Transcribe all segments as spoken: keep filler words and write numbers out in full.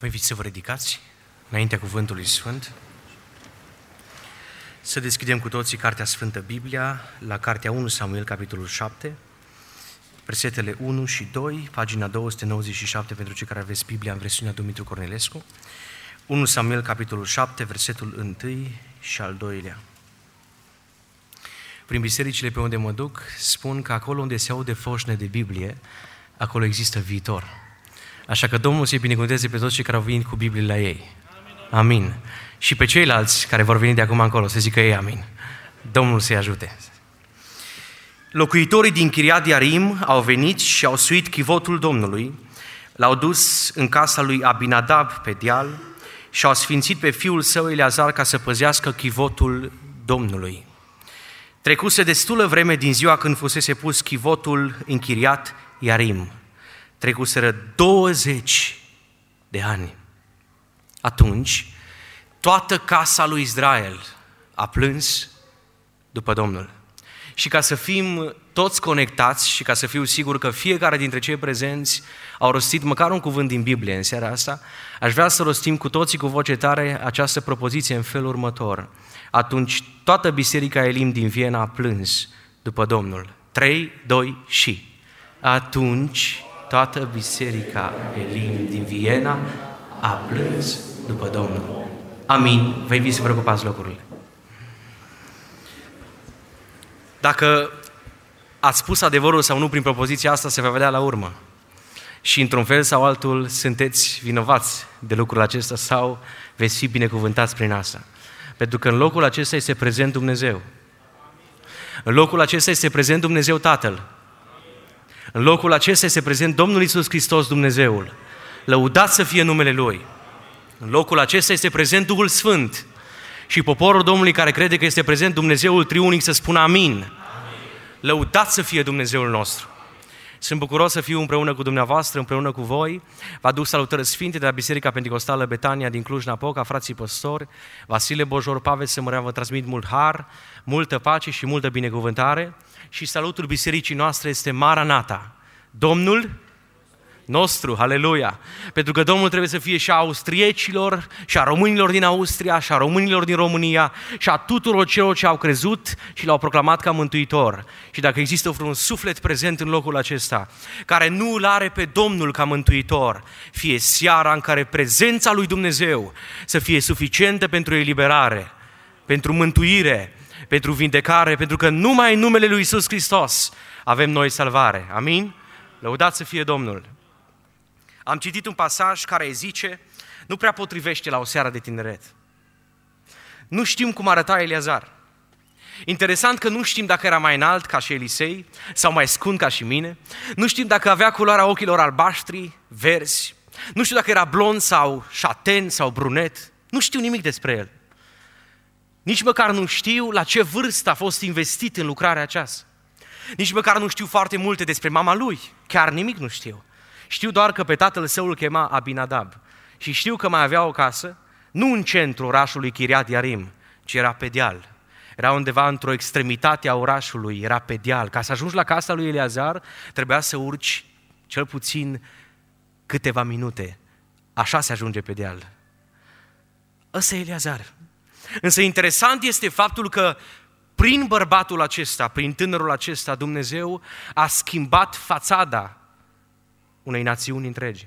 Vă invit să vă ridicați înaintea Cuvântului Sfânt, să deschidem cu toții Cartea Sfântă Biblia, la Cartea unu Samuel, capitolul șapte, versetele unu și doi, pagina două sute nouăzeci și șapte pentru cei care aveți Biblia în versiunea Dumitru Cornilescu, unu Samuel, capitolul șapte, versetul unu și al doilea. Prin bisericile pe unde mă duc, spun că acolo unde se aude foșne de Biblie, acolo există viitor. Așa că Domnul să-i binecuvânteze pe toți cei care au venit cu Biblie la ei. Amin. Și pe ceilalți care vor veni de acum încolo, să zică ei amin. Domnul să-i ajute. Locuitorii din Chiriat Iarim au venit și au suit chivotul Domnului, l-au dus în casa lui Abinadab pe deal și au sfințit pe fiul său Eleazar ca să păzească chivotul Domnului. Trecuse destulă vreme din ziua când fusese pus chivotul în Chiriat Iarim. Trecuseră douăzeci de ani. Atunci, toată casa lui Israel a plâns după Domnul. Și ca să fim toți conectați și ca să fiu sigur că fiecare dintre cei prezenți au rostit măcar un cuvânt din Biblie în seara asta, aș vrea să rostim cu toții cu voce tare această propoziție în felul următor. Atunci, toată biserica Elim din Viena a plâns după Domnul. trei, doi și... Atunci... Toată biserica Elim din Viena a plâns după Domnul. Amin. Vă invit să vă ocupați locurile. Dacă ați spus adevărul sau nu prin propoziția asta, se va vedea la urmă. Și într-un fel sau altul sunteți vinovați de lucrul acesta sau veți fi binecuvântați prin asta. Pentru că în locul acesta este prezent Dumnezeu. În locul acesta este prezent Dumnezeu Tatăl. În locul acesta este prezent Domnul Iisus Hristos, Dumnezeul. Lăudat să fie numele Lui. În locul acesta este prezent Duhul Sfânt. Și poporul Domnului care crede că este prezent Dumnezeul Triunic să spună amin. Amin. Lăudat să fie Dumnezeul nostru. Sunt bucuros să fiu împreună cu dumneavoastră, împreună cu voi. Vă aduc salutări sfinte de la Biserica Pentecostală Betania din Cluj-Napoca, frații păstori, Vasile Bojor, Pavel Sămărean, vă transmit mult har, multă pace și multă binecuvântare. Și salutul bisericii noastre este Maranata, Domnul nostru, haleluia! Pentru că Domnul trebuie să fie și a austriecilor, și a românilor din Austria, și a românilor din România, și a tuturor celor ce au crezut și l-au proclamat ca mântuitor. Și dacă există vreun suflet prezent în locul acesta, care nu îl are pe Domnul ca mântuitor, fie seara în care prezența lui Dumnezeu să fie suficientă pentru eliberare, pentru mântuire, pentru vindecare, pentru că numai în numele lui Iisus Hristos avem noi salvare. Amin? Lăudat să fie Domnul! Am citit un pasaj care zice, nu prea potrivește la o seară de tineret. Nu știm cum arăta Eleazar. Interesant că nu știm dacă era mai înalt ca și Elisei sau mai scund ca și mine. Nu știm dacă avea culoarea ochilor albaștri, verzi. Nu știu dacă era blond sau șaten sau brunet. Nu știu nimic despre el. Nici măcar nu știu la ce vârstă a fost investit în lucrarea aceasta. Nici măcar nu știu foarte multe despre mama lui. Chiar nimic nu știu. Știu doar că pe tatăl său îl chema Abinadab. Și știu că mai avea o casă, nu în centrul orașului Chiriat Iarim, ci era pe deal. Era undeva într-o extremitate a orașului, era pe deal. Ca să ajungi la casa lui Eleazar, trebuia să urci cel puțin câteva minute. Așa se ajunge pe deal. Ăsta e Eleazar. Însă interesant este faptul că prin bărbatul acesta, prin tânărul acesta, Dumnezeu a schimbat fațada unei națiuni întregi.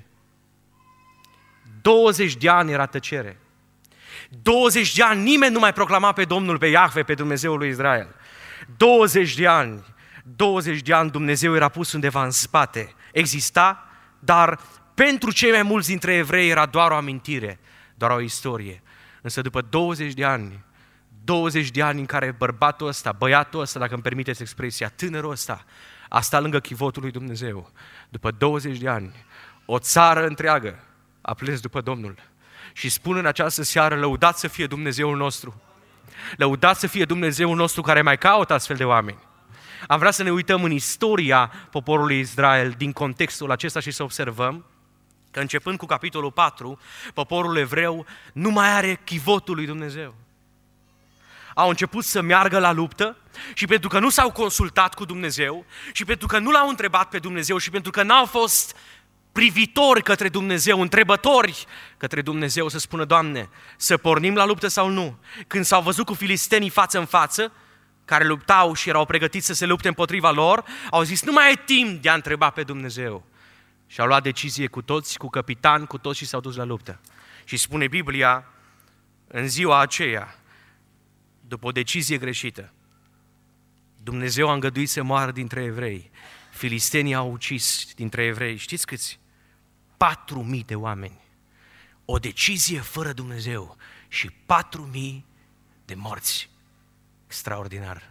douăzeci de ani era tăcere. douăzeci de ani nimeni nu mai proclama pe Domnul, pe Iahve, pe Dumnezeul lui Israel. douăzeci de ani, douăzeci de ani Dumnezeu era pus undeva în spate. Exista, dar pentru cei mai mulți dintre evrei era doar o amintire, doar o istorie. Însă după douăzeci de ani, douăzeci de ani în care bărbatul ăsta, băiatul ăsta, dacă îmi permiteți expresia, tânărul ăsta, a stat lângă chivotul lui Dumnezeu. După douăzeci de ani, o țară întreagă a plâns după Domnul. Și spun în această seară, lăudat să fie Dumnezeul nostru. Lăudat să fie Dumnezeul nostru care mai caută astfel de oameni. Am vrea să ne uităm în istoria poporului Israel din contextul acesta și să observăm că începând cu capitolul patru, poporul evreu nu mai are chivotul lui Dumnezeu. Au început să meargă la luptă și pentru că nu s-au consultat cu Dumnezeu și pentru că nu l-au întrebat pe Dumnezeu și pentru că n-au fost privitori către Dumnezeu, întrebători către Dumnezeu, să spună, Doamne, să pornim la luptă sau nu? Când s-au văzut cu filistenii față în față, care luptau și erau pregătiți să se lupte împotriva lor, au zis, nu mai e timp de a întreba pe Dumnezeu. Și au luat decizie cu toți, cu capitan, cu toți și s-au dus la luptă. Și spune Biblia, în ziua aceea, după o decizie greșită, Dumnezeu a îngăduit să moară dintre evrei. Filistenii au ucis dintre evrei. Știți câți? patru mii de oameni. O decizie fără Dumnezeu și patru mii de morți. Extraordinar.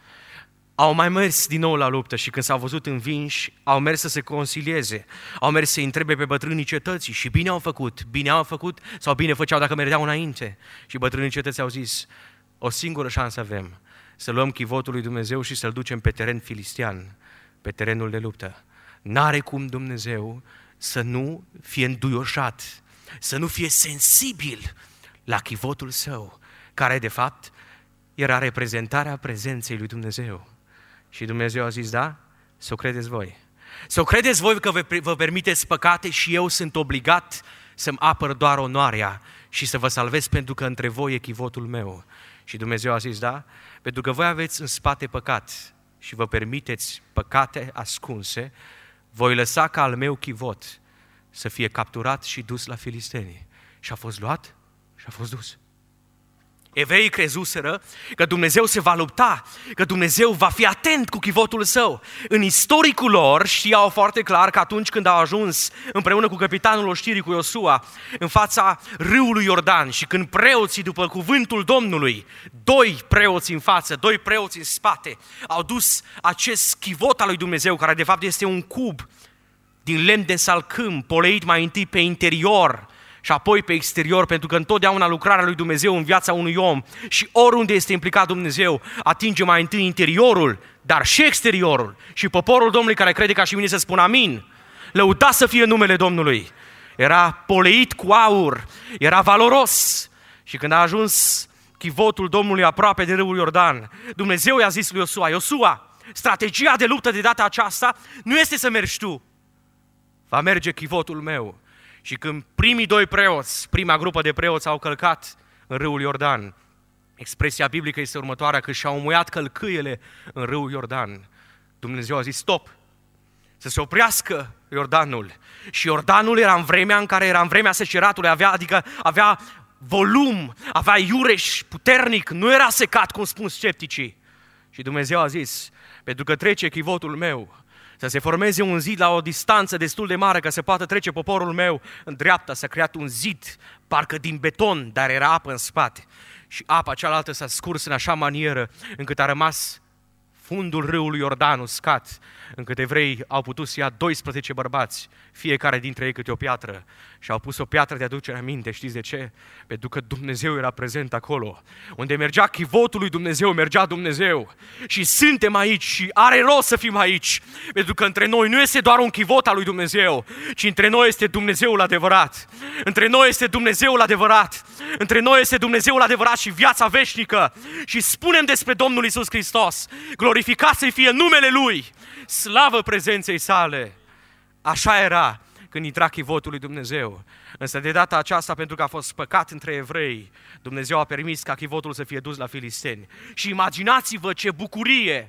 Au mai mers din nou la luptă și când s-au văzut învinși, au mers să se concilieze, au mers să-i întrebe pe bătrânii cetății și bine au făcut, bine au făcut sau bine făceau dacă mergeau înainte. Și bătrânii cetății au zis, o singură șansă avem, să luăm chivotul lui Dumnezeu și să-l ducem pe teren filistean, pe terenul de luptă. N-are cum Dumnezeu să nu fie înduioșat, să nu fie sensibil la chivotul său, care de fapt era reprezentarea prezenței lui Dumnezeu. Și Dumnezeu a zis, da, să o credeți voi. Să o credeți voi că vă, vă permiteți păcate și eu sunt obligat să-mi apăr doar onoarea și să vă salvez pentru că între voi e chivotul meu. Și Dumnezeu a zis, da, pentru că voi aveți în spate păcat și vă permiteți păcate ascunse, voi lăsa ca al meu chivot să fie capturat și dus la filisteni. Și a fost luat și a fost dus. Evreii crezuseră că Dumnezeu se va lupta, că Dumnezeu va fi atent cu chivotul său. În istoricul lor știau foarte clar că atunci când au ajuns împreună cu capitanul oștirii, cu Iosua, în fața râului Iordan și când preoții, după cuvântul Domnului, doi preoți în față, doi preoți în spate, au dus acest chivot al lui Dumnezeu, care de fapt este un cub din lemn de salcâm, poleit mai întâi pe interior și apoi pe exterior, pentru că întotdeauna lucrarea lui Dumnezeu în viața unui om și oriunde este implicat Dumnezeu, atinge mai întâi interiorul, dar și exteriorul. Și poporul Domnului care crede ca și mine să spună amin, lăudat să fie numele Domnului. Era poleit cu aur, era valoros. Și când a ajuns chivotul Domnului aproape de râul Iordan, Dumnezeu i-a zis lui Iosua, Iosua, strategia de luptă de data aceasta nu este să mergi tu, va merge chivotul meu. Și când primii doi preoți, prima grupă de preoți au călcat în râul Iordan, expresia biblică este următoarea, că și-au muiat călcâiele în râul Iordan. Dumnezeu a zis stop, să se oprească Iordanul. Și Iordanul era în vremea în care era în vremea seceratului, avea, adică avea volum, avea iureș puternic, nu era secat, cum spun scepticii. Și Dumnezeu a zis, pentru că trece chivotul meu, să se formeze un zid la o distanță destul de mare ca să poată trece poporul meu în dreapta, s-a creat un zid, parcă din beton, dar era apă în spate. Și apa cealaltă s-a scurs în așa manieră încât a rămas fundul râului Iordan uscat, încât evreii au putut să ia doisprezece bărbați, fiecare dintre ei câte o piatră, și au pus o piatră de aducere aminte. Știți de ce? Pentru că Dumnezeu era prezent acolo. Unde mergea chivotul lui Dumnezeu, mergea Dumnezeu. Și suntem aici și are rost să fim aici, pentru că între noi nu este doar un chivot al lui Dumnezeu, ci între noi este Dumnezeul adevărat. Între noi este Dumnezeul adevărat. Între noi este Dumnezeul adevărat și viața veșnică. Și spunem despre Domnul Iisus Hristos, glorificat să fie numele Lui, slavă prezenței sale. Așa era când intra chivotul lui Dumnezeu. Însă de data aceasta, pentru că a fost păcat între evrei, Dumnezeu a permis ca chivotul să fie dus la filisteni. Și imaginați-vă ce bucurie,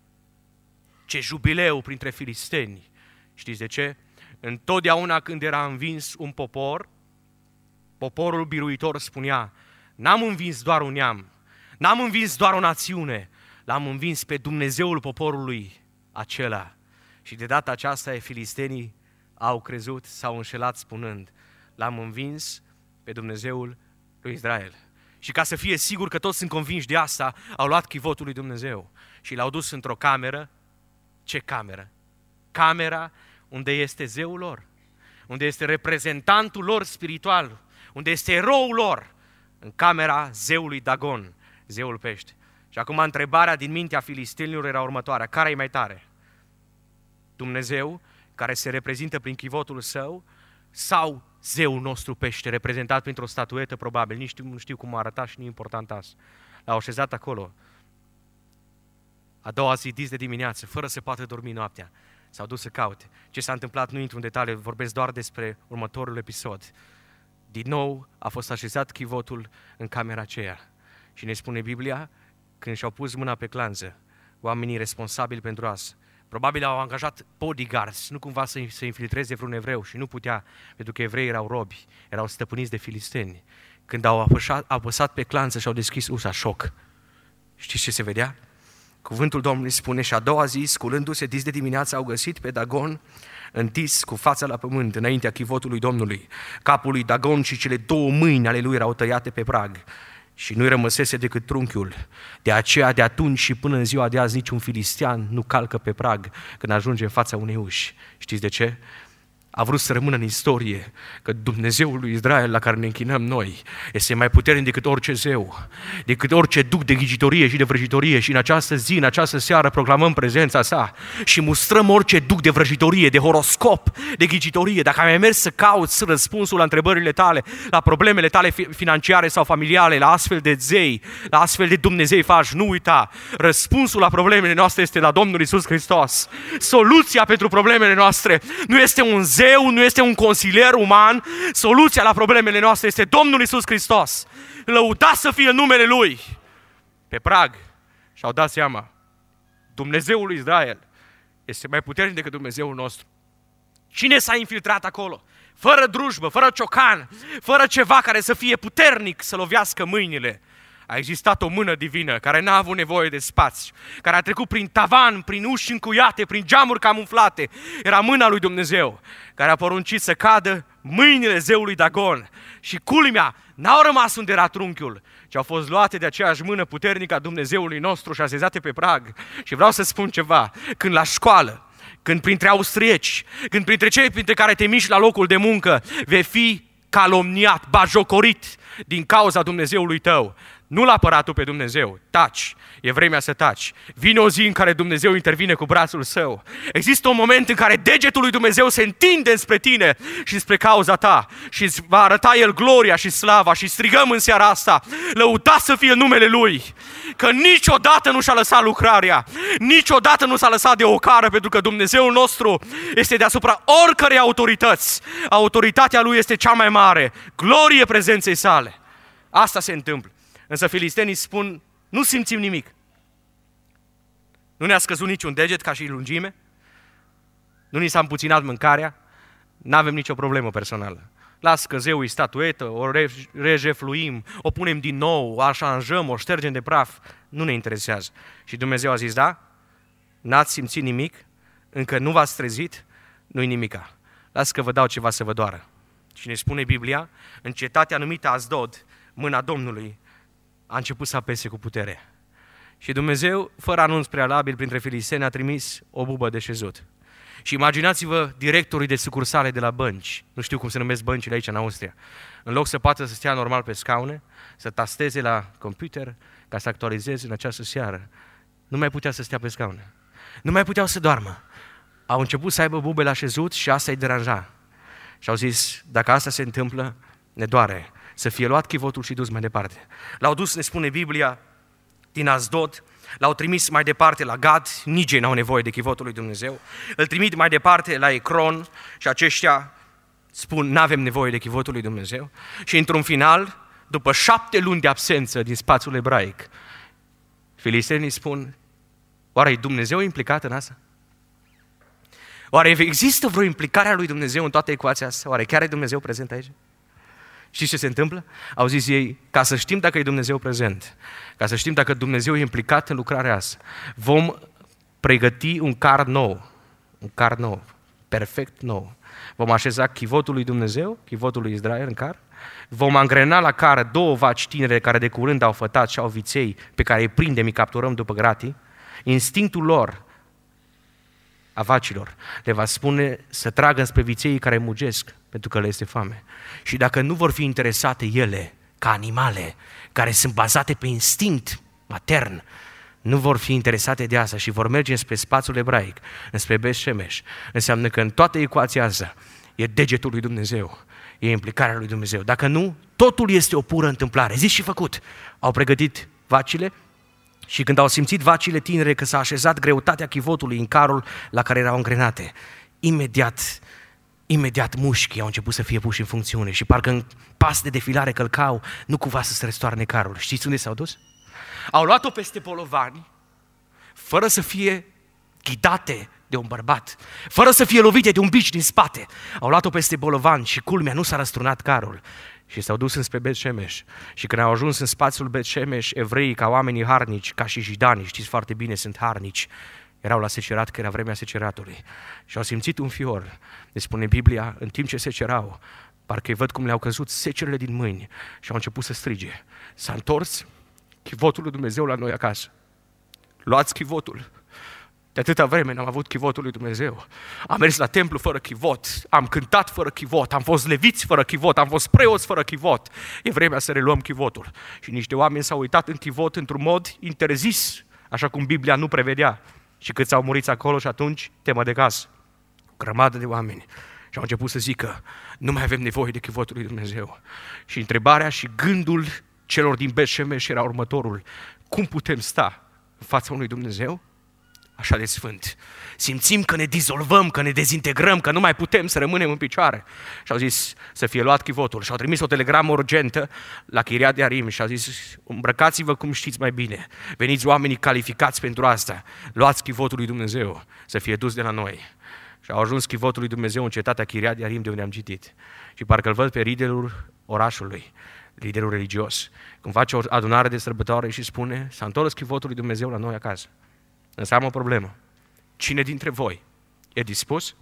ce jubileu printre filisteni. Știți de ce? Întotdeauna când era învins un popor, poporul biruitor spunea, n-am învins doar un neam, n-am învins doar o națiune, l-am învins pe Dumnezeul poporului acela. Și de data aceasta filistenii au crezut, s-au înșelat spunând, l-am învins pe Dumnezeul lui Israel. Și ca să fie sigur că toți sunt convinși de asta, au luat chivotul lui Dumnezeu și l-au dus într-o cameră. Ce cameră? Camera unde este zeul lor, unde este reprezentantul lor spiritual, unde este eroul lor, în camera zeului Dagon, zeul pește. Și acum întrebarea din mintea filistenilor era următoarea, care e mai tare? Dumnezeu, care se reprezintă prin chivotul său, sau zeul nostru pește, reprezentat printr-o statuetă probabil, nici știu, nu știu cum arăta și nu e important asta. L-au așezat acolo. A doua zi, dis de dimineață, fără să poată dormi noaptea. S-au dus să caute. Ce s-a întâmplat nu intru în detaliu, vorbesc doar despre următorul episod. Din nou a fost așezat chivotul în camera aceea. Și ne spune Biblia, când și-au pus mâna pe clanță, oamenii responsabili pentru asta, probabil au angajat bodyguards, nu cumva să se infiltreze vreun evreu și nu putea, pentru că evreii erau robi, erau stăpâniți de filisteni. Când au apăsat, apăsat pe clanță și au deschis ușa, șoc. Știți ce se vedea? Cuvântul Domnului spune, și a doua zi, sculându-se dis de dimineață, au găsit pe Dagon întins cu fața la pământ înaintea chivotului Domnului. Capul lui Dagon și cele două mâini ale lui erau tăiate pe prag și nu-i rămăsese decât trunchiul. De aceea, de atunci și până în ziua de azi, niciun filistean nu calcă pe prag când ajunge în fața unei uși. Știți de ce? A vrut să rămână în istorie că Dumnezeul lui Israel la care ne închinăm noi este mai puternic decât orice zeu, decât orice duc de ghicitorie și de vrăjitorie, și în această zi, în această seară proclamăm prezența sa și mustrăm orice duc de vrăjitorie, de horoscop, de ghicitorie. Dacă ai mai mers să cauți răspunsul la întrebările tale, la problemele tale financiare sau familiale, la astfel de zei, la astfel de Dumnezei faci, nu uita, răspunsul la problemele noastre este la Domnul Iisus Hristos. Soluția pentru problemele noastre nu este un zeu, nu este un consilier uman, soluția la problemele noastre este Domnul Iisus Hristos. Lăudați să fie numele Lui. Pe prag și-au dat seama, Dumnezeul lui Israel este mai puternic decât Dumnezeul nostru. Cine s-a infiltrat acolo? Fără drujbă, fără ciocan, fără ceva care să fie puternic să lovească mâinile. A existat o mână divină care n-a avut nevoie de spațiu, care a trecut prin tavan, prin uși încuiate, prin geamuri camuflate. Era mâna lui Dumnezeu care a poruncit să cadă mâinile zeului Dagon. Și culmea, n-au rămas unde era trunchiul, ci au fost luate de aceeași mână puternică a Dumnezeului nostru și așezate pe prag. Și vreau să spun ceva, când la școală, când printre austrieci, când printre cei printre care te miști la locul de muncă, vei fi calomniat, bajocorit din cauza Dumnezeului tău, nu l-a apărat tu pe Dumnezeu, taci, e vremea să taci. Vine o zi în care Dumnezeu intervine cu brațul său. Există un moment în care degetul lui Dumnezeu se întinde spre tine și spre cauza ta și îți va arăta El gloria și slava. Și strigăm în seara asta, lăudat să fie numele Lui, că niciodată nu și-a lăsat lucrarea, niciodată nu s-a lăsat de ocară, pentru că Dumnezeul nostru este deasupra oricărei autorități. Autoritatea Lui este cea mai mare, glorie prezenței sale. Asta se întâmplă. Însă filistenii spun, nu simțim nimic. Nu ne-a scăzut niciun deget ca și lungime, nu ni s-a împuținat mâncarea, n-avem nicio problemă personală. Las că zeul e statuetă, o rejefluim, o punem din nou, o așanjăm, o ștergem de praf, nu ne interesează. Și Dumnezeu a zis, da, n-ați simțit nimic, încă nu v-ați trezit, nu-i nimica. Las că vă dau ceva să vă doară. Și ne spune Biblia, în cetatea numită Asdod, mâna Domnului a început să apese cu putere. Și Dumnezeu, fără anunț prealabil printre filisteni, a trimis o bubă de șezut. Și imaginați-vă directorii de sucursale de la bănci, nu știu cum se numesc băncile aici în Austria, în loc să poată să stea normal pe scaune, să tasteze la computer ca să actualizeze în această seară, nu mai putea să stea pe scaune. Nu mai puteau să doarmă. Au început să aibă bube la șezut și asta îi deranja. Și au zis, dacă asta se întâmplă, ne doare. Să fie luat chivotul și dus mai departe. L-au dus, ne spune Biblia, din Asdod, l-au trimis mai departe la Gad, nici ei n-au nevoie de chivotul lui Dumnezeu, îl trimit mai departe la Ecron și aceștia spun, n-avem nevoie de chivotul lui Dumnezeu. Și într-un final, după șapte luni de absență din spațiul ebraic, filistenii spun, oare e Dumnezeu implicat în asta? Oare există vreo implicare a lui Dumnezeu în toată ecuația asta? Oare chiar e Dumnezeu prezent aici? Știți ce se întâmplă? Au zis ei, ca să știm dacă e Dumnezeu prezent, ca să știm dacă Dumnezeu e implicat în lucrarea asta, vom pregăti un car nou, un car nou, perfect nou. Vom așeza chivotul lui Dumnezeu, chivotul lui Israel în car, vom angrena la car două vaci tinere care de curând au fătat și au viței pe care îi prindem, îi capturăm după gratii. Instinctul lor, a vacilor, le va spune să tragă spre viței care mugesc, pentru că le este foame. Și dacă nu vor fi interesate ele, ca animale, care sunt bazate pe instinct matern, nu vor fi interesate de asta și vor merge spre spațiul ebraic, spre Bet-Shemesh, înseamnă că în toată ecuația asta e degetul lui Dumnezeu, e implicarea lui Dumnezeu. Dacă nu, totul este o pură întâmplare. Zis și făcut. Au pregătit vacile, Și când au simțit vacile tinere că s-a așezat greutatea chivotului în carul la care erau îngrenate, imediat, imediat mușchii au început să fie puși în funcțiune și parcă în pas de defilare călcau, nu cumva să se răstoarne carul. Știți unde s-au dus? Au luat-o peste bolovani, fără să fie ghidate de un bărbat, fără să fie lovite de un bici din spate. Au luat-o peste bolovani și culmea, nu s-a răstrunat carul. Și s-au dus înspre Bet-Shemesh. Și când au ajuns în spațiul Bet-Shemesh, evreii, ca oamenii harnici, ca și jidanii, știți foarte bine, sunt harnici, erau la secerat, că era vremea seceratului. Și au simțit un fior. Ne spune Biblia, în timp ce secerau, parcă-i văd cum le-au căzut secerele din mâini și au început să strige. S-a întors chivotul lui Dumnezeu la noi acasă. Luați chivotul. De atâta vreme n-am avut chivotul lui Dumnezeu. Am mers la templu fără chivot, am cântat fără chivot, am fost leviți fără chivot, am fost preoți fără chivot. E vremea să reluăm chivotul. Și niște oameni s-au uitat în chivot într-un mod interzis, așa cum Biblia nu prevedea. Și câți au murit acolo și atunci temă de casă. O grămadă de oameni. Și au început să zică, nu mai avem nevoie de chivotul lui Dumnezeu. Și întrebarea și gândul celor din Bet-Shemesh era următorul. Cum putem sta în fața unui Dumnezeu așa de sfânt? Simțim că ne dizolvăm, că ne dezintegrăm, că nu mai putem să rămânem în picioare. Și au zis să fie luat chivotul și au trimis o telegramă urgentă la Chiriat Jearim și au zis, îmbrăcați-vă cum știți mai bine, veniți oamenii calificați pentru asta, luați chivotul lui Dumnezeu să fie dus de la noi. Și au ajuns chivotul lui Dumnezeu în cetatea Chiriat Jearim de unde am citit. Și parcă îl văd pe liderul orașului, liderul religios, când face o adunare de sărbătoare și spune, s-a întors chivotul lui Dumnezeu la noi acasă. Însă am o problemă. Cine dintre voi e dispus?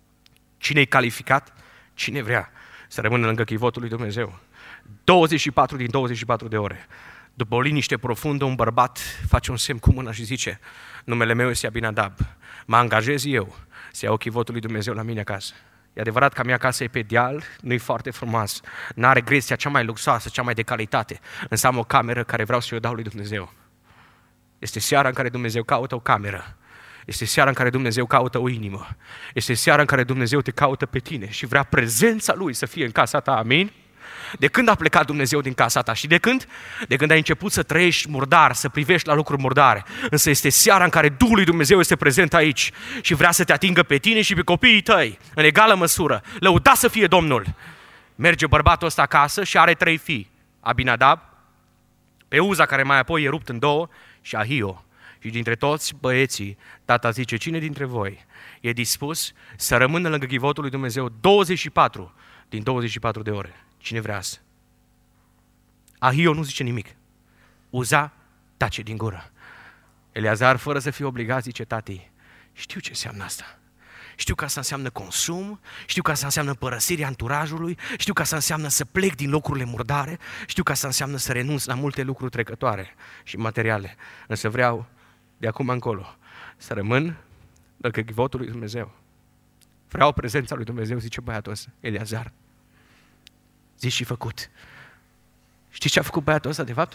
Cine e calificat? Cine vrea să rămână lângă chivotul lui Dumnezeu? douăzeci și patru din douăzeci și patru de ore. După o liniște profundă, un bărbat face un semn cu mâna și zice, numele meu este Abinadab, mă angajez eu să iau chivotul lui Dumnezeu la mine acasă. E adevărat că a mea casă e pe deal, nu e foarte frumos, n-are gresia cea mai luxoasă, cea mai de calitate, însă am o cameră care vreau să o dau lui Dumnezeu. Este seara în care Dumnezeu caută o cameră. Este seara în care Dumnezeu caută o inimă. Este seara în care Dumnezeu te caută pe tine și vrea prezența Lui să fie în casa ta. Amin? De când a plecat Dumnezeu din casa ta? Și de când? De când ai început să trăiești murdar, să privești la lucruri murdare. Însă este seara în care Duhul lui Dumnezeu este prezent aici și vrea să te atingă pe tine și pe copiii tăi, în egală măsură. Lăudați să fie Domnul! Merge bărbatul ăsta acasă și are trei fii. Abinadab, pe Uza, care mai apoi e rupt în două, și Ahio. Și dintre toți băieții, tata zice, cine dintre voi e dispus să rămână lângă chivotul lui Dumnezeu douăzeci și patru din douăzeci și patru de ore? Cine vrea asta? Ahio nu zice nimic. Uza tace din gură. Eleazar, fără să fie obligat, zice, tati, știu ce înseamnă asta. Știu că asta înseamnă consum, știu că asta înseamnă părăsirea anturajului, știu că asta înseamnă să plec din locurile murdare, știu că asta înseamnă să renunț la multe lucruri trecătoare și materiale. Însă vreau, de acum încolo, să rămân lângă chivotul lui Dumnezeu. Vreau prezența lui Dumnezeu, zice băiatul ăsta, Eleazar. Zis și făcut. Știți ce a făcut băiatul ăsta, de fapt?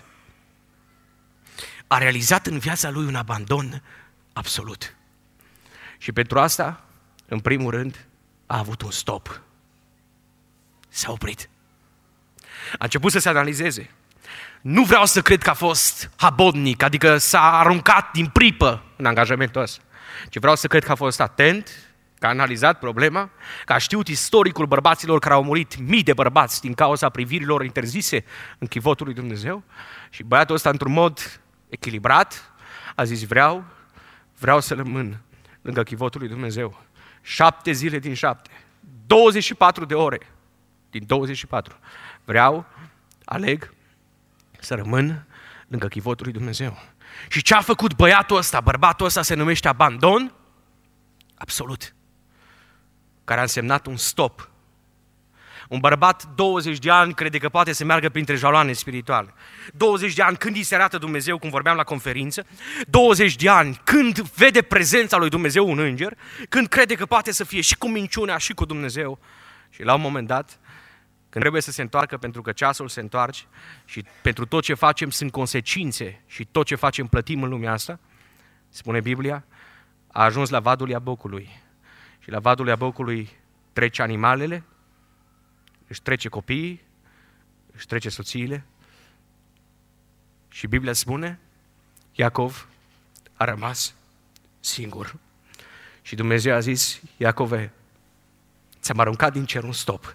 A realizat în viața lui un abandon absolut. Și pentru asta, în primul rând, a avut un stop. S-a oprit. A început să se analizeze. Nu vreau să cred că a fost habodnic, adică s-a aruncat din pripă în angajamentul ăsta. Ci vreau să cred că a fost atent, că a analizat problema, că a știut istoricul bărbaților care au murit, mii de bărbați din cauza privirilor interzise în chivotul lui Dumnezeu. Și băiatul ăsta, într-un mod echilibrat, a zis, vreau, vreau să rămân lângă chivotul lui Dumnezeu. Șapte zile din șapte, douăzeci și patru de ore din douăzeci și patru. Vreau, aleg să rămân lângă chivotul lui Dumnezeu. Și ce a făcut băiatul ăsta, bărbatul ăsta se numește abandon absolut, care a însemnat un stop. Un bărbat douăzeci de ani crede că poate să meargă printre jaloane spirituale. douăzeci de ani când îi se arată Dumnezeu, cum vorbeam la conferință. douăzeci de ani când vede prezența lui Dumnezeu un înger, când crede că poate să fie și cu minciunea și cu Dumnezeu. Și la un moment dat, când trebuie să se întoarcă pentru că ceasul se întoarce și pentru tot ce facem sunt consecințe și tot ce facem plătim în lumea asta, spune Biblia, a ajuns la vadul Iabocului. Și la vadul Iabocului trece animalele, își trece copiii, își trece soțiile și Biblia spune, Iacov a rămas singur. Și Dumnezeu a zis, Iacove, ți-am aruncat din cer un stop.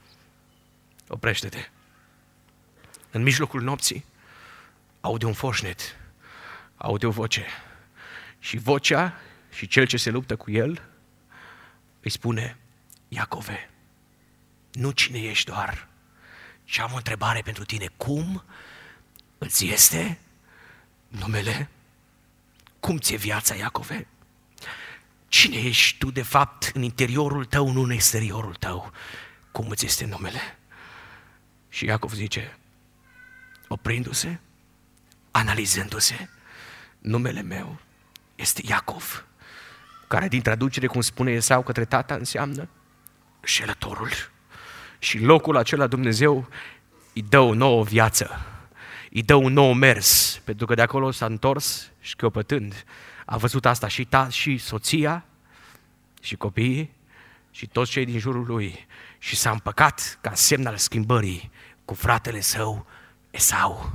Oprește-te. În mijlocul nopții aude un foșnet, aude o voce. Și vocea și cel ce se luptă cu el îi spune, Iacove, nu cine ești doar, ci am o întrebare pentru tine. Cum îți este numele? Cum ți-e viața, Iacove? Cine ești tu de fapt în interiorul tău, nu în exteriorul tău? Cum îți este numele? Și Iacov zice, oprindu-se, analizându-se, numele meu este Iacov, care din traducere, cum spune Esau către tata, înseamnă înșelătorul. Și locul acela Dumnezeu îi dă o nouă viață, îi dă un nou mers, pentru că de acolo s-a întors și căpătând. A văzut asta și, ta, și soția, și copiii, și toți cei din jurul lui. Și s-a împăcat ca semn al schimbării cu fratele său Esau.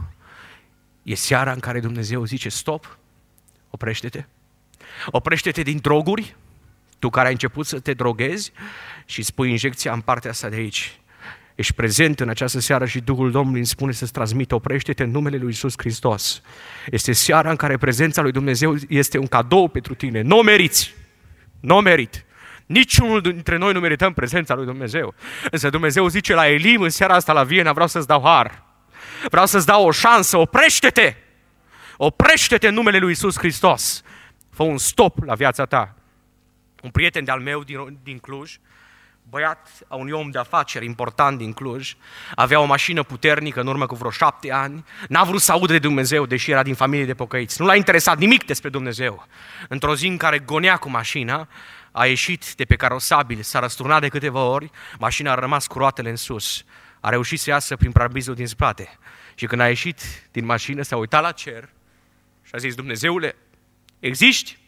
E seara în care Dumnezeu zice, stop, oprește-te. Oprește-te din droguri, tu care ai început să te droghezi și spui injecția în partea asta de aici. Ești prezent în această seară și Duhul Domnului îmi spune să-ți transmit, oprește-te în numele lui Iisus Hristos. Este seara în care prezența lui Dumnezeu este un cadou pentru tine. Nu o meriți, nu o merit. Niciunul dintre noi nu merităm prezența lui Dumnezeu. Însă Dumnezeu zice la Elim în seara asta la Viena, vreau să-ți dau har. Vreau să-ți dau o șansă, oprește-te! Oprește-te în numele lui Iisus Hristos. Fă un stop la viața ta. Un prieten de-al meu din, din Cluj, băiat a unui om de afaceri important din Cluj, avea o mașină puternică în urmă cu vreo șapte ani, n-a vrut să audă de Dumnezeu, deși era din familie de pocăiți. Nu l-a interesat nimic despre Dumnezeu. Într-o zi în care gonea cu mașina, a ieșit de pe carosabil, s-a răsturnat de câteva ori, mașina a rămas cu roatele în sus. A reușit să iasă prin parabrizul din spate. Și când a ieșit din mașină, s-a uitat la cer și a zis, Dumnezeule, existi?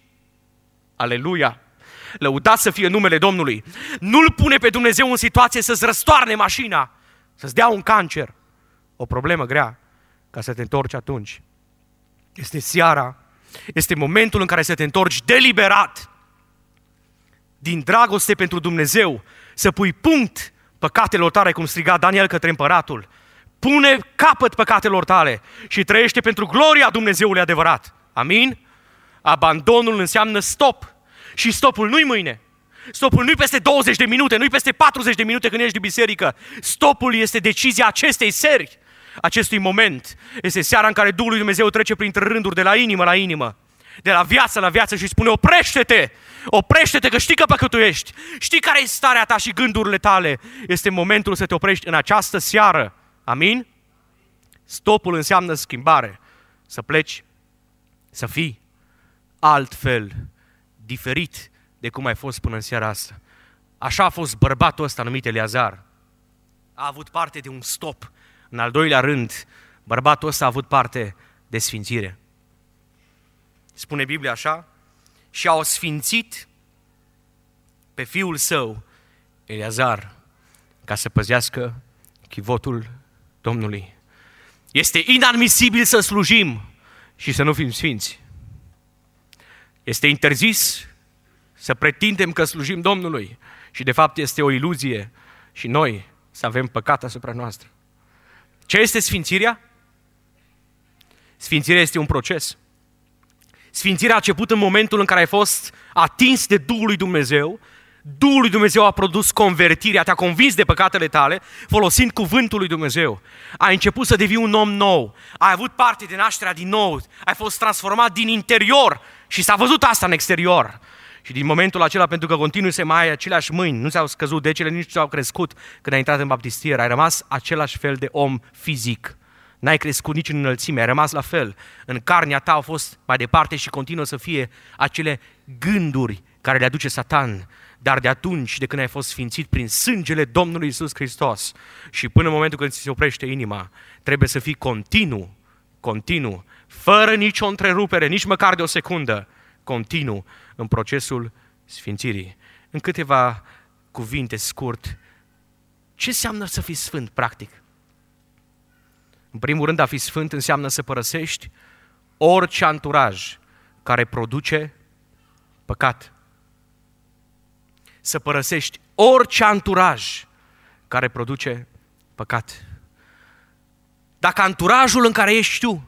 Aleluia! Lăudat să fie numele Domnului. Nu-L pune pe Dumnezeu în situație să-ți răstoarne mașina, să-ți dea un cancer, o problemă grea, ca să te întorci atunci. Este seara, este momentul în care să te întorci deliberat, din dragoste pentru Dumnezeu, să pui punct păcatelor tale, cum striga Daniel către împăratul. Pune capăt păcatelor tale și trăiește pentru gloria Dumnezeului adevărat. Amin? Abandonul înseamnă stop. Și stopul nu-i mâine. Stopul nu-i peste douăzeci de minute, nu-i peste patruzeci de minute când ești de biserică. Stopul este decizia acestei seri, acestui moment. Este seara în care Duhul lui Dumnezeu trece printre rânduri de la inimă la inimă, de la viață la viață și spune, oprește-te, oprește-te că știi că păcătuiești, știi care e starea ta și gândurile tale. Este momentul să te oprești în această seară. Amin? Stopul înseamnă schimbare, să pleci, să fii altfel, diferit de cum ai fost până în seara asta. Așa a fost bărbatul ăsta numit Eleazar. A avut parte de un stop. În al doilea rând, bărbatul ăsta a avut parte de sfințire. Spune Biblia așa, și a sfințit pe fiul său, Eleazar, ca să păzească chivotul Domnului. Este inadmisibil să slujim și să nu fim sfinți. Este interzis să pretindem că slujim Domnului și de fapt este o iluzie și noi să avem păcat asupra noastră. Ce este sfințirea? Sfințirea este un proces. Sfințirea a început în momentul în care ai fost atins de Duhul lui Dumnezeu. Duhul lui Dumnezeu a produs convertirea, te-a convins de păcatele tale, folosind cuvântul lui Dumnezeu. Ai început să devii un om nou, ai avut parte de nașterea din nou, ai fost transformat din interior și s-a văzut asta în exterior. Și din momentul acela, pentru că continui să mai ai aceleași mâini, nu ți-au scăzut decele, nici nu ți-au crescut când ai intrat în baptistier, ai rămas același fel de om fizic. N-ai crescut nici în înălțime, ai rămas la fel. În carnea ta au fost mai departe și continuă să fie acele gânduri care le aduce Satan. Dar de atunci, de când ai fost sfințit prin sângele Domnului Iisus Hristos și până în momentul când ți se oprește inima, trebuie să fii continuu, continuu, fără nicio întrerupere, nici măcar de o secundă, continuu în procesul sfințirii. În câteva cuvinte scurt, ce înseamnă să fii sfânt, practic? În primul rând, a fi sfânt înseamnă să părăsești orice anturaj care produce păcat. Să părăsești orice anturaj care produce păcat. Dacă anturajul în care ești tu,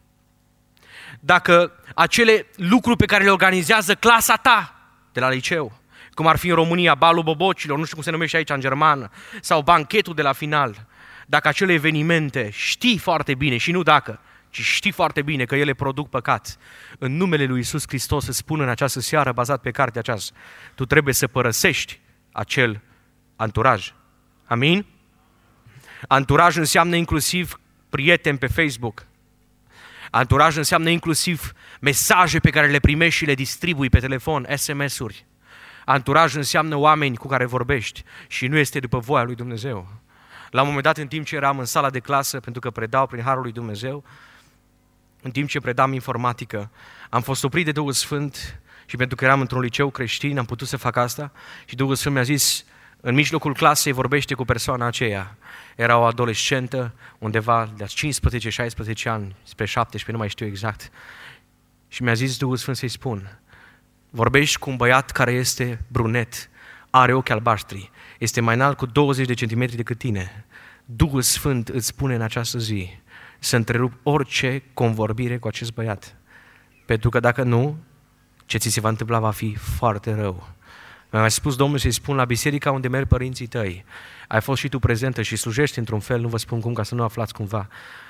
dacă acele lucruri pe care le organizează clasa ta de la liceu, cum ar fi în România balul bobocilor, nu știu cum se numește aici în germană, sau banchetul de la final, dacă acele evenimente știi foarte bine, și nu dacă, ci știi foarte bine că ele produc păcat, în numele lui Iisus Hristos îți spun în această seară, bazat pe cartea aceasta, tu trebuie să părăsești acel anturaj. Amin? Anturaj înseamnă inclusiv prieteni pe Facebook. Anturaj înseamnă inclusiv mesaje pe care le primești și le distribui pe telefon, S M S-uri. Anturaj înseamnă oameni cu care vorbești și nu este după voia lui Dumnezeu. La un moment dat, în timp ce eram în sala de clasă, pentru că predau prin Harul lui Dumnezeu, în timp ce predam informatică, am fost oprit de Duhul Sfânt și pentru că eram într-un liceu creștin, am putut să fac asta și Duhul Sfânt mi-a zis, în mijlocul clasei vorbește cu persoana aceea. Era o adolescentă, undeva de cincisprezece șaisprezece ani, spre șaptesprezece, nu mai știu exact. Și mi-a zis Duhul Sfânt să-i spun, vorbești cu un băiat care este brunet, are ochi albaștri, este mai înalt cu douăzeci de centimetri decât tine. Duhul Sfânt îți spune în această zi să întrerup orice convorbire cu acest băiat. Pentru că dacă nu, ce ți se va întâmpla va fi foarte rău. Mi-a mai spus Domnul să-i spun la biserica unde merg părinții tăi. Ai fost și tu prezentă și slujești într-un fel, nu vă spun cum, ca să nu aflați cumva.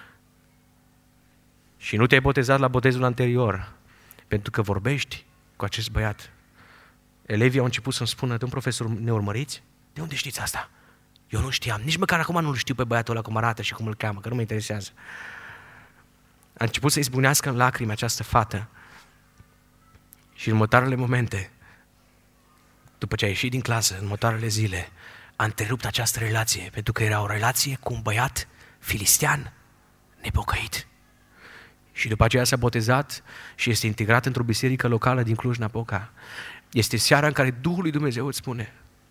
Și nu te-ai botezat la botezul anterior, pentru că vorbești cu acest băiat. Elevii au început să-mi spună, domn profesor, ne urmăriți? De unde știți asta? Eu nu știam, nici măcar acum nu-l știu pe băiatul ăla cum arată și cum îl cheamă, că nu mă interesează. A început să-i zbunească în lacrimi această fată. Și în următoarele momente, după ce a ieșit din clasă, în următoarele zile, a întrerupt această relație, pentru că era o relație cu un băiat filistean nepocăit. Și după aceea s-a botezat și este integrat într-o biserică locală din Cluj-Napoca. Este seara în care Duhul lui Dumnezeu îți spune,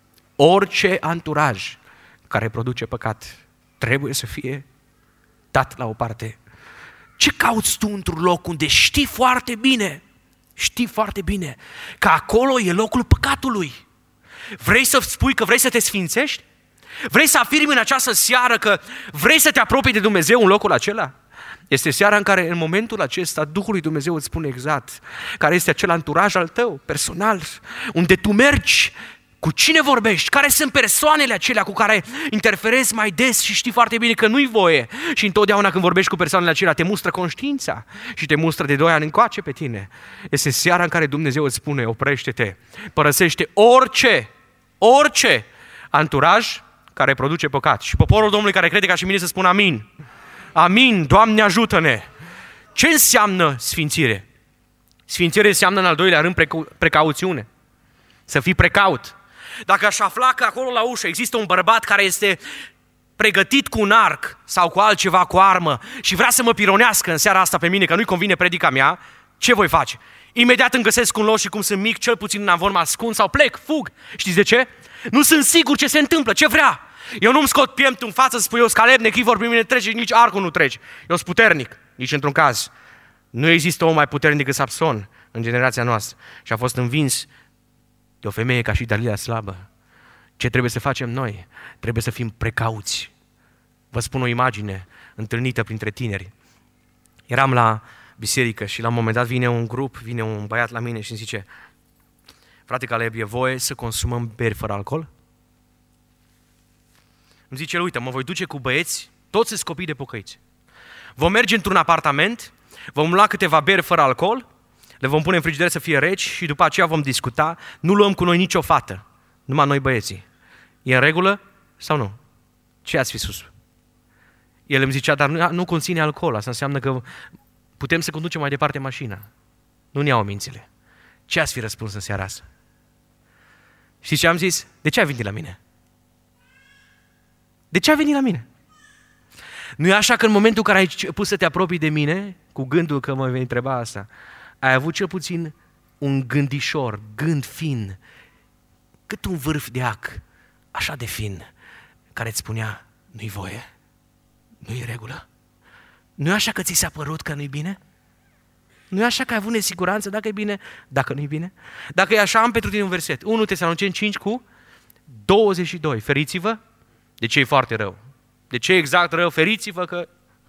orice anturaj care produce păcat trebuie să fie dat la o parte. Ce cauți tu într-un loc unde știi foarte bine, știi foarte bine că acolo e locul păcatului? Vrei să spui că vrei să te sfințești? Vrei să afirmi în această seară că vrei să te apropii de Dumnezeu în locul acela? Este seara în care în momentul acesta Duhul lui Dumnezeu îți spune exact care este acel anturaj al tău, personal, unde tu mergi, cu cine vorbești, care sunt persoanele acelea cu care interferezi mai des și știi foarte bine că nu-i voie. Și întotdeauna când vorbești cu persoanele acelea te mustră conștiința și te mustră de doi ani încoace pe tine. Este seara în care Dumnezeu îți spune, oprește-te, părăsește orice, orice anturaj care produce păcat. Și poporul Domnului care crede ca și mine să spună amin. Amin, Doamne ajută-ne! Ce înseamnă sfințire? Sfințire înseamnă în al doilea rând precau- precauțiune. Să fii precaut. Dacă aș afla că acolo la ușă există un bărbat care este pregătit cu un arc sau cu altceva, cu armă și vrea să mă pironească în seara asta pe mine, că nu-i convine predica mea, ce voi face? Imediat îmi găsesc un loc și cum sunt mic, cel puțin în avon mă ascund sau plec, fug. Știți de ce? Nu sunt sigur ce se întâmplă, ce vrea. Eu nu-mi scot pieptul în față să spui, eu scaleb, nechivor, prin mine trece, nici arcul nu trece. Eu sunt puternic, nici într-un caz. Nu există om mai puternic decât Samson în generația noastră și a fost învins de o femeie ca și Dalila slabă. Ce trebuie să facem noi? Trebuie să fim precauți. Vă spun o imagine întâlnită printre tineri. Eram la biserică și la un moment dat vine un grup, vine un băiat la mine și îmi zice, frate Caleb, e voie să consumăm beri fără alcool? Îmi zice, uite, mă voi duce cu băieți, toți sunt copii de pocăiți. Vom merge într-un apartament, vom lua câteva beri fără alcool, le vom pune în frigider să fie reci și după aceea vom discuta, nu luăm cu noi nicio fată, numai noi băieții. E în regulă sau nu? Ce ați fi sus? El îmi zicea, dar nu, nu conține alcool, asta înseamnă că putem să conducem mai departe mașina. Nu ne iau mințile. Ce ați fi răspuns în seara asta? Știți ce am zis? De ce ai venit la mine? De ce ai venit la mine? Nu e așa că în momentul în care ai început să te apropii de mine, cu gândul că mă vei întreba asta, ai avut cel puțin un gândișor, gând fin, cât un vârf de ac, așa de fin, care îți spunea, nu-i voie, nu-i regulă. Nu e așa că ți s-a părut că nu-i bine? Nu e așa că ai avut nesiguranță dacă e bine, dacă nu e bine? Dacă e așa, am pentru tine un verset. unu Tesaloniceni cinci cu douăzeci și doi. Feriți-vă. De ce e foarte rău? De ce e exact rău? Feriți-vă că...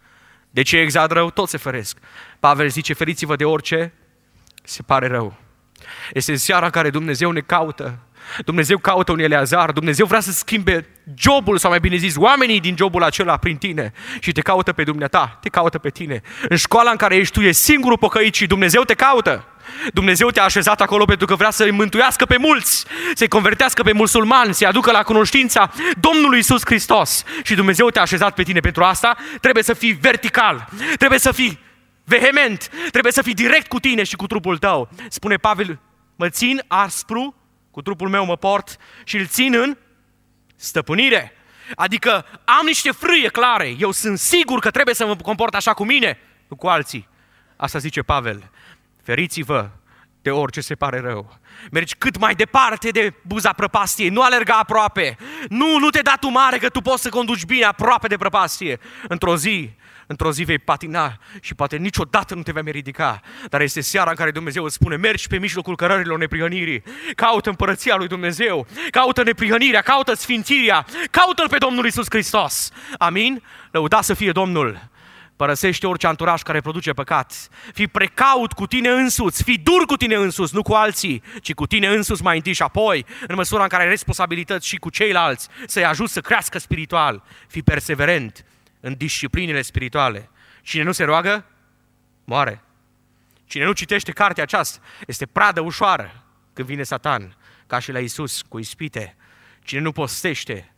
De ce e exact rău? Toți se feresc. Pavel zice, feriți-vă de orice se pare rău. Este seara în care Dumnezeu ne caută. Dumnezeu caută un Eleazar. Dumnezeu vrea să schimbe jobul, sau mai bine zis, oamenii din jobul acela prin tine. Și te caută pe dumneata, te caută pe tine. În școala în care ești tu, e singurul pocăit și Dumnezeu te caută. Dumnezeu te-a așezat acolo pentru că vrea să-i mântuiască pe mulți, să-i convertească pe musulmani, să-i aducă la cunoștința Domnului Iisus Hristos. Și Dumnezeu te-a așezat pe tine pentru asta. Trebuie să fii vertical, trebuie să fii vehement, trebuie să fii direct cu tine și cu trupul tău. Spune Pavel, mă țin aspru, cu trupul meu mă port și îl țin în stăpânire. Adică am niște frâie clare, eu sunt sigur că trebuie să mă comport așa cu mine, nu cu alții. Asta zice Pavel. Feriți-vă de orice se pare rău. Mergi cât mai departe de buza prăpastiei, nu alerga aproape. Nu, nu te da tu mare că tu poți să conduci bine aproape de prăpastie. Într-o zi, într-o zi vei patina și poate niciodată nu te vei mai ridica. Dar este seara în care Dumnezeu îți spune, mergi pe mijlocul cărărilor neprihănirii, caută împărăția lui Dumnezeu, caută neprihănirea, caută sfințirea, caută-L pe Domnul Iisus Hristos. Amin? Lăudat să fie Domnul. Părăsește orice anturaj care produce păcat. Fii precaut cu tine însuți, fii dur cu tine însuți, nu cu alții, ci cu tine însuți mai întâi și apoi, în măsura în care ai responsabilități și cu ceilalți, să-i ajuți să crească spiritual. Fii perseverent în disciplinele spirituale. Cine nu se roagă, moare. Cine nu citește cartea aceasta, este pradă ușoară când vine Satan, ca și la Iisus, cu ispite. Cine nu postește,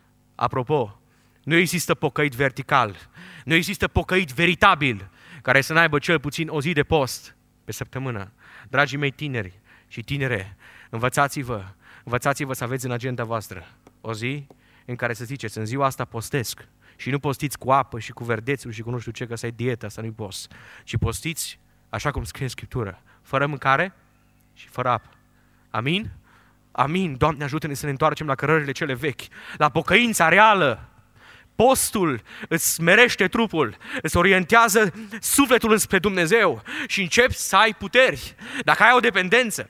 apropo, nu există pocăit vertical, nu există pocăit veritabil, care să n-aibă cel puțin o zi de post pe săptămână. Dragii mei tineri și tinere, învățați-vă, învățați-vă să aveți în agenda voastră o zi în care să ziceți, în ziua asta postesc. Și nu postiți cu apă și cu verdețul și cu nu știu ce, că să ai dieta, să nu-i post. Ci postiți, așa cum scrie în Scriptură, fără mâncare și fără apă. Amin? Amin. Doamne, ajută-ne să ne întoarcem la cărările cele vechi, la pocăința reală. Postul îți smerește trupul, îți orientează sufletul înspre Dumnezeu și începi să ai puteri. Dacă ai o dependență,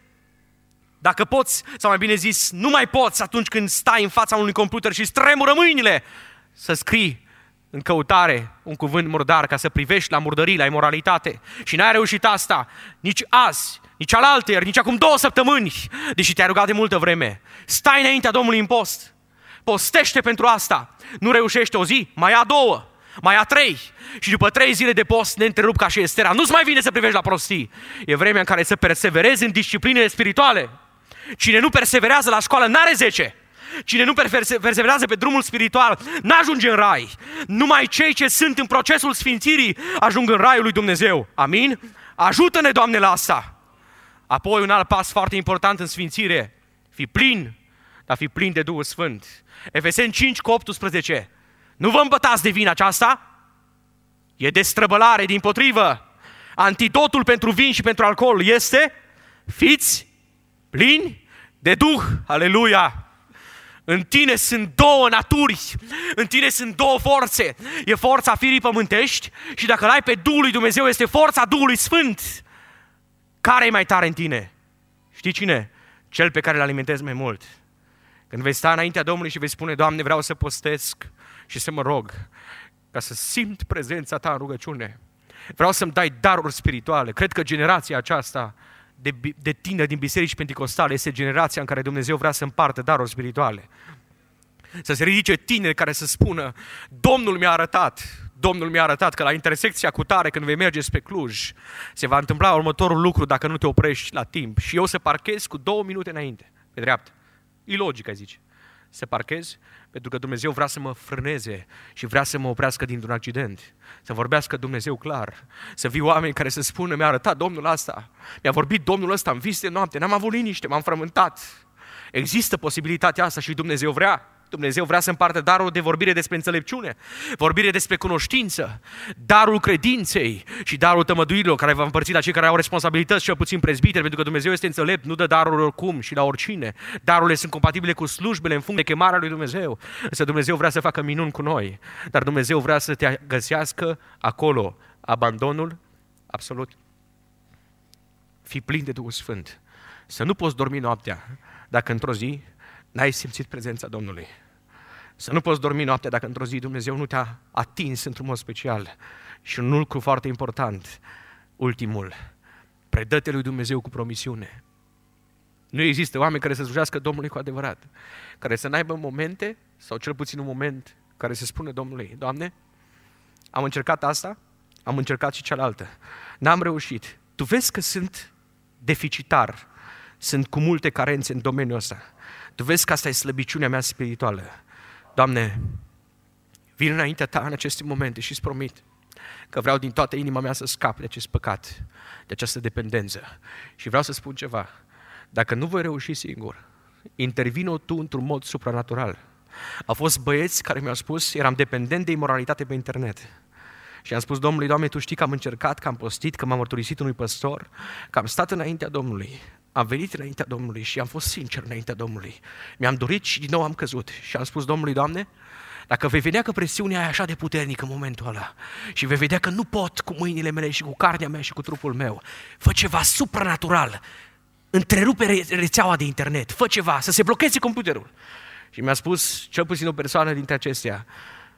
dacă poți, sau mai bine zis, nu mai poți atunci când stai în fața unui computer și îți tremură mâinile, să scrii în căutare un cuvânt murdar ca să privești la murdării, la imoralitate. Și n-ai reușit asta nici azi, nici alaltăieri, nici acum două săptămâni, deși te-ai rugat de multă vreme. Stai înaintea Domnului în post. Postește pentru asta. Nu reușești o zi, mai ia două, mai ia trei. Și după trei zile de post ne întrerup ca și Estera. Nu-ți mai vine să privești la prostii. E vremea în care să perseverezi în disciplinele spirituale. Cine nu perseverează la școală n-are zece. Cine nu perseverează pe drumul spiritual n-ajunge în rai. Numai cei ce sunt în procesul sfințirii ajung în raiul lui Dumnezeu. Amin? Ajută-ne, Doamne, la asta. Apoi un alt pas foarte important în sfințire. Fii plin, dar fii plin de Duhul Sfânt. Efeseni cinci cu optsprezece. Nu vă îmbătați de vina aceasta? E destrăbălare, dimpotrivă. Antidotul pentru vin și pentru alcool este fiți plini de Duh. Aleluia! În tine sunt două naturi, în tine sunt două forțe. E forța firii pământești și dacă l-ai pe Duhul lui Dumnezeu, este forța Duhului Sfânt. Care e mai tare în tine? Știi cine? Cel pe care îl alimentezi mai mult. Când vei sta înaintea Domnului și vei spune, Doamne, vreau să postesc și să mă rog ca să simt prezența Ta în rugăciune. Vreau să-mi dai daruri spirituale. Cred că generația aceasta de, de tineri din biserici penticostale este generația în care Dumnezeu vrea să împartă daruri spirituale. Să se ridice tineri care să spună, Domnul mi-a arătat, Domnul mi-a arătat că la intersecția cu tare, când vei merge spre Cluj, se va întâmpla următorul lucru dacă nu te oprești la timp. Și eu să parchez cu două minute înainte, pe dreapta. E logică, zice. Să parchez pentru că Dumnezeu vrea să mă frâneze și vrea să mă oprească dintr-un accident. Să vorbească Dumnezeu clar. Să vii oameni care să spună, mi-a arătat Domnul asta. Mi-a vorbit Domnul ăsta în vis de noapte. N-am avut liniște, m-am frământat. Există posibilitatea asta și Dumnezeu vrea. Dumnezeu vrea să împartă darul de vorbire despre înțelepciune, vorbire despre cunoștință, darul credinței și darul tămăduirilor care va împărți la cei care au responsabilități, cel puțin prezbiteri, pentru că Dumnezeu este înțelept, nu dă darul oricum și la oricine. Darurile sunt compatibile cu slujbele în funcție de chemarea lui Dumnezeu. Însă Dumnezeu vrea să facă minuni cu noi, dar Dumnezeu vrea să te găsească acolo. Abandonul absolut. fii plin de Duhul Sfânt. Să nu poți dormi noaptea dacă într-o zi n-ai simțit prezența Domnului. Să nu poți dormi noaptea dacă într-o zi Dumnezeu nu te-a atins într-un mod special. Și un lucru foarte important, ultimul, predă-te lui Dumnezeu cu promisiune. Nu există oameni care să slujească Domnului cu adevărat, care să n-aibă momente, sau cel puțin un moment, care să spună Domnului: Doamne, am încercat asta, am încercat și cealaltă, n-am reușit. Tu vezi că sunt deficitar, sunt cu multe carențe în domeniul ăsta. Tu vezi că asta e slăbiciunea mea spirituală. Doamne, vin înaintea Ta în aceste momente și îți promit că vreau din toată inima mea să scap de acest păcat, de această dependență. Și vreau să spun ceva: dacă nu voi reuși singur, intervino Tu într-un mod supranatural. Au fost băieți care mi-au spus, eram dependent de imoralitate pe internet. Și am spus Domnului: Doamne, Tu știi că am încercat, că am postit, că m-am mărturisit unui păstor, că am stat înaintea Domnului, am venit înaintea Domnului și am fost sincer înaintea Domnului. Mi-am dorit și din nou am căzut. Și am spus Domnului: Doamne, dacă vei vedea că presiunea e așa de puternică în momentul ăla și vei vedea că nu pot cu mâinile mele și cu carnea mea și cu trupul meu, fă ceva supranatural, întrerupe rețeaua de internet, fă ceva, să se blocheze computerul. Și mi-a spus cel puțin o persoană dintre acestea: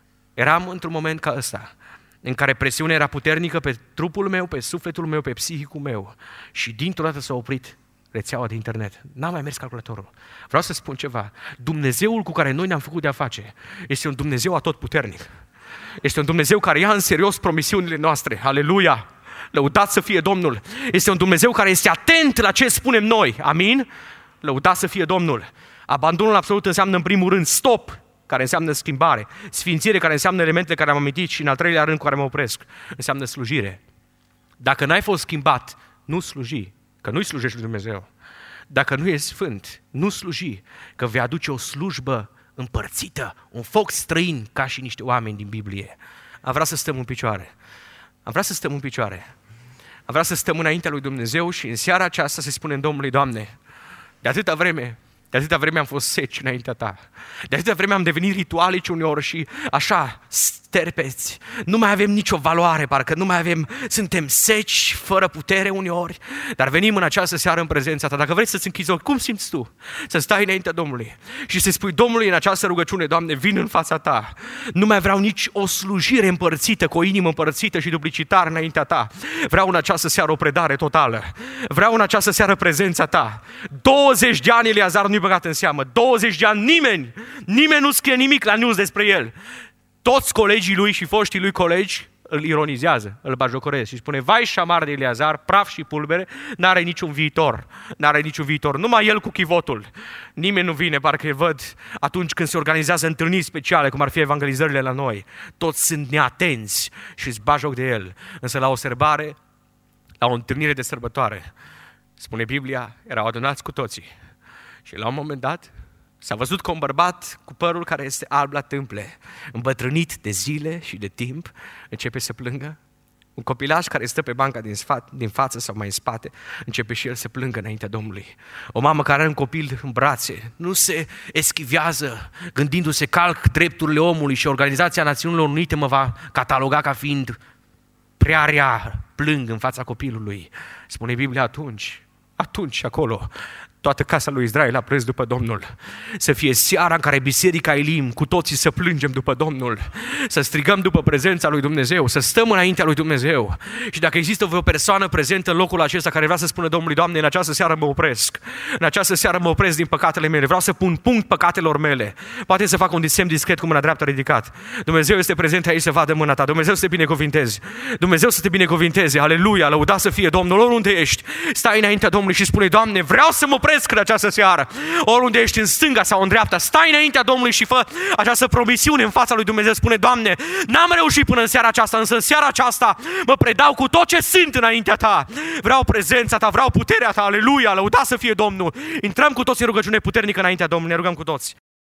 eram într-un moment ca ăsta, în care presiunea era puternică pe trupul meu, pe sufletul meu, pe psihicul meu și dintr-o dată s-a oprit rețeaua de internet. N-a mai mers calculatorul. Vreau să spun ceva: Dumnezeul cu care noi ne-am făcut de-a face este un Dumnezeu atotputernic. Este un Dumnezeu care ia în serios promisiunile noastre. Aleluia! Lăudat să fie Domnul! Este un Dumnezeu care este atent la ce spunem noi. Amin? Lăudat să fie Domnul! Abandonul absolut înseamnă în primul rând stop, care înseamnă schimbare, sfințire, care înseamnă elementele care am amintit, și în al treilea rând cu care mă opresc, înseamnă slujire. Dacă n-ai fost schimbat, nu sluji, că nu-i slujești lui Dumnezeu. Dacă nu ești sfânt, nu sluji, că vei aduce o slujbă împărțită, un foc străin, ca și niște oameni din Biblie. Am vrea să stăm în picioare. Am vrea să stăm în picioare. Am vrea să stăm înaintea lui Dumnezeu și în seara aceasta să spunem Domnului: Doamne, de atâta vreme De atâta vreme am fost seci înaintea Ta. De atâta vreme am devenit ritualici uneori și așa, sterpeți. Nu mai avem nicio valoare, parcă nu mai avem, suntem seci, fără putere uneori, dar venim în această seară în prezența Ta. Dacă vrei să-ți închizi ochii, cum simți tu? Să stai înaintea Domnului și să spui Domnului în această rugăciune: Doamne, vin în fața Ta. Nu mai vreau nici o slujire împărțită, cu o inimă împărțită și duplicitară înaintea Ta. Vreau în această seară o predare totală. Vreau în această seară prezența Ta. douăzeci de ani Eleazar nu-i băgat în seamă. douăzeci de ani nimeni, nimeni nu scrie nimic la news despre el. Toți colegii lui și foștii lui colegi îl ironizează, îl bajocoresc și spune: vai șamar de Eleazar, praf și pulbere, n-are niciun viitor, n-are niciun viitor, numai el cu chivotul. Nimeni nu vine, parcă văd atunci când se organizează întâlniri speciale, cum ar fi evangelizările la noi. Toți sunt neatenți și îți bajoc de el. Însă la o sărbare, la o întâlnire de sărbătoare, spune Biblia, erau adunați cu toții. Și la un moment dat s-a văzut că un bărbat cu părul care este alb la tâmple, îmbătrânit de zile și de timp, începe să plângă. Un copilaș care stă pe banca din, sfa- din față sau mai în spate, începe și el să plângă înaintea Domnului. O mamă care are un copil în brațe nu se eschivează gândindu-se: calc drepturile omului și Organizația Națiunilor Unite mă va cataloga ca fiind prea rea, plâng în fața copilului. Spune Biblia atunci, atunci acolo, toată casa lui Israel a plâns după Domnul. Să fie seara în care Biserica Elim, cu toții să plângem după Domnul, să strigăm după prezența lui Dumnezeu, să stăm înaintea lui Dumnezeu. Și dacă există vreo persoană prezentă în locul acesta care vrea să spună Domnului: Doamne, în această seară mă opresc, în această seară mă opresc din păcatele mele, vreau să pun punct păcatelor mele, poate să fac un semn discret cu mâna dreaptă ridicat. Dumnezeu este prezent aici să vadă mâna ta. Dumnezeu să te binecuvinteze. Dumnezeu să te binecuvinteze. Aleluia, lăudat să fie Domnul. Oriunde ești, stai înaintea Domnului și spune: Doamne, vreau să mă opresc în această seară. Oriunde ești, în stânga sau în dreapta, stai înaintea Domnului și fă această promisiune în fața lui Dumnezeu. Spune: Doamne, n-am reușit până în seara aceasta, însă în seara aceasta mă predau cu tot ce sunt înaintea Ta. Vreau prezența Ta, vreau puterea Ta. Aleluia, lăudat să fie Domnul. Intrăm cu toți în rugăciune puternică înaintea Domnului. Ne rugăm cu toți.